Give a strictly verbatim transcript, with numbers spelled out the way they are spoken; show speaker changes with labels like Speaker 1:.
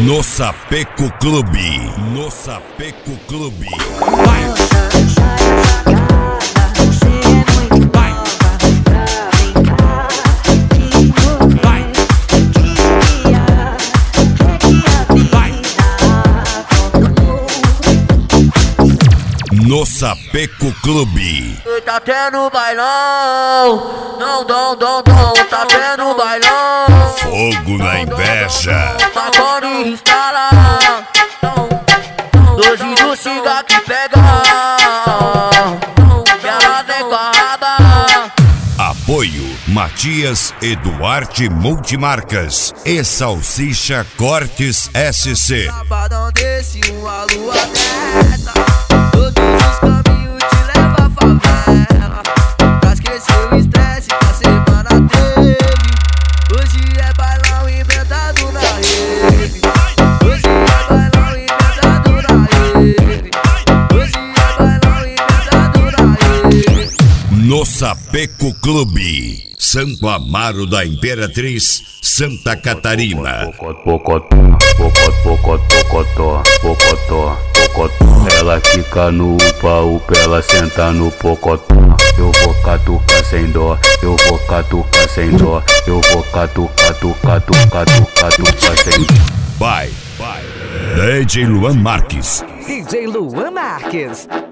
Speaker 1: No Sapeco Clube. No Sapeco Clube.
Speaker 2: Vai.
Speaker 1: No Sapeco Clube.
Speaker 3: Tá tendo bailão, não, não, não, não, tá tendo bailão.
Speaker 1: Fogo na inveja.
Speaker 3: Sacode instala, doze do cigarro que pega, ela vem com a raba.
Speaker 1: Apoio Matias e Duarte Multimarcas e Salsicha Cortes S C.
Speaker 3: Sabadão desse, uma lua dessa. Todos os caminhos te levam à favela. Pra esquecer o estresse que a semana teve. Hoje é bailão inventado na rede. Hoje é bailão inventado na rede. Hoje é bailão inventado na rede.
Speaker 1: No Sapeco Clube. Santo Amaro da Imperatriz, Santa Catarina.
Speaker 4: Pocotó, pocotó, pocotó, pocotó, pocotó. Ela fica no upa, upa, ela senta no pocotó. Eu vou catucar sem dó, eu vou catucar sem dó, eu vou catucar, catucar, catucar, catucar sem dó.
Speaker 1: Vai, vai. D J Luan Marques.
Speaker 5: D J Luan Marques.